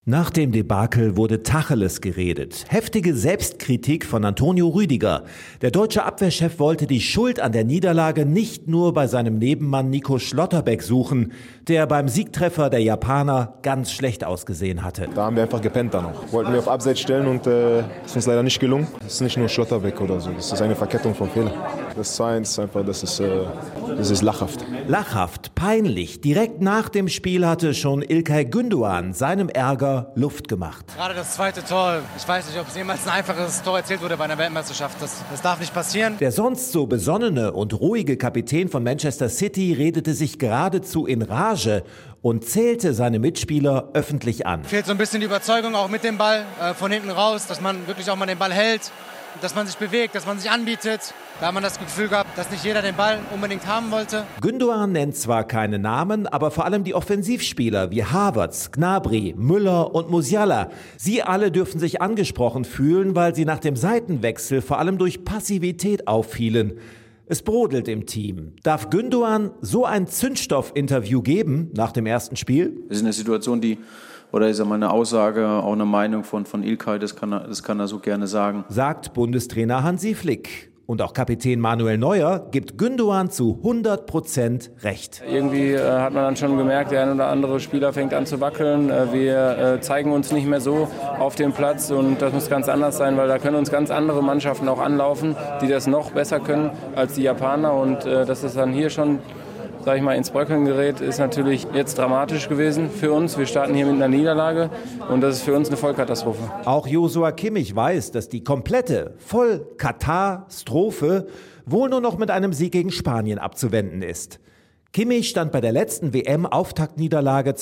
Nach dem Debakel wurde Tacheles geredet. Heftige Selbstkritik von Antonio Rüdiger. Der deutsche Abwehrchef wollte die Schuld an der Niederlage nicht nur bei seinem Nebenmann Nico Schlotterbeck suchen, der beim Siegtreffer der Japaner ganz schlecht ausgesehen hatte. Da haben wir einfach gepennt dann noch. Wollten wir auf Abseits stellen und ist uns leider nicht gelungen. Das ist nicht nur Schlotterbeck oder so, das ist eine Verkettung von Fehlern. Das 2-1 einfach, das ist lachhaft. Lachhaft, peinlich. Direkt nach dem Spiel hatte schon İlkay Gündoğan seinem Ärger Luft gemacht. Gerade das zweite Tor, ich weiß nicht, ob es jemals ein einfaches Tor erzielt wurde bei einer Weltmeisterschaft. Das darf nicht passieren. Der sonst so besonnene und ruhige Kapitän von Manchester City redete sich geradezu in Rage und zählte seine Mitspieler öffentlich an. Fehlt so ein bisschen die Überzeugung auch mit dem Ball von hinten raus, dass man wirklich auch mal den Ball hält, dass man sich bewegt, dass man sich anbietet. Da hat man das Gefühl gehabt, dass nicht jeder den Ball unbedingt haben wollte. Gündoğan nennt zwar keine Namen, aber vor allem die Offensivspieler wie Havertz, Gnabry, Müller und Musiala. Sie alle dürfen sich angesprochen fühlen, weil sie nach dem Seitenwechsel vor allem durch Passivität auffielen. Es brodelt im Team. Darf Gündoğan so ein Zündstoff-Interview geben nach dem ersten Spiel? Das ist eine Situation, oder ist eine Aussage, auch eine Meinung von İlkay, das kann er so gerne sagen. Sagt Bundestrainer Hansi Flick. Und auch Kapitän Manuel Neuer gibt Gündoğan zu 100% recht. Irgendwie hat man dann schon gemerkt, der ein oder andere Spieler fängt an zu wackeln. Wir zeigen uns nicht mehr so auf dem Platz und das muss ganz anders sein, weil da können uns ganz andere Mannschaften auch anlaufen, die das noch besser können als die Japaner. Und dass es dann hier schon, sag ich mal, ins Bröckeln gerät, ist natürlich jetzt dramatisch gewesen für uns. Wir starten hier mit einer Niederlage und das ist für uns eine Vollkatastrophe. Auch Joshua Kimmich weiß, dass die komplette Vollkatastrophe wohl nur noch mit einem Sieg gegen Spanien abzuwenden ist. Kimmich stand bei der letzten WM-Auftaktniederlage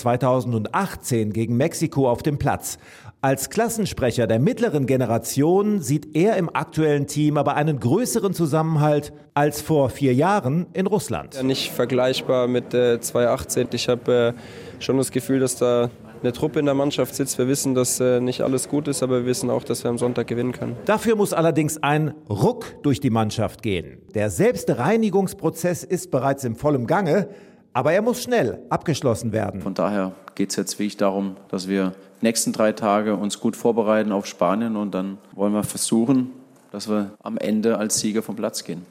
2018 gegen Mexiko auf dem Platz. Als Klassensprecher der mittleren Generation sieht er im aktuellen Team aber einen größeren Zusammenhalt als vor 4 Jahren in Russland. Ja, nicht vergleichbar mit 2018. Ich habe schon das Gefühl, dass da eine Truppe in der Mannschaft sitzt. Wir wissen, dass nicht alles gut ist, aber wir wissen auch, dass wir am Sonntag gewinnen können. Dafür muss allerdings ein Ruck durch die Mannschaft gehen. Der Selbstreinigungsprozess ist bereits im vollen Gange, aber er muss schnell abgeschlossen werden. Von daher geht es jetzt wirklich darum, dass wir nächsten 3 Tage uns gut vorbereiten auf Spanien und dann wollen wir versuchen, dass wir am Ende als Sieger vom Platz gehen.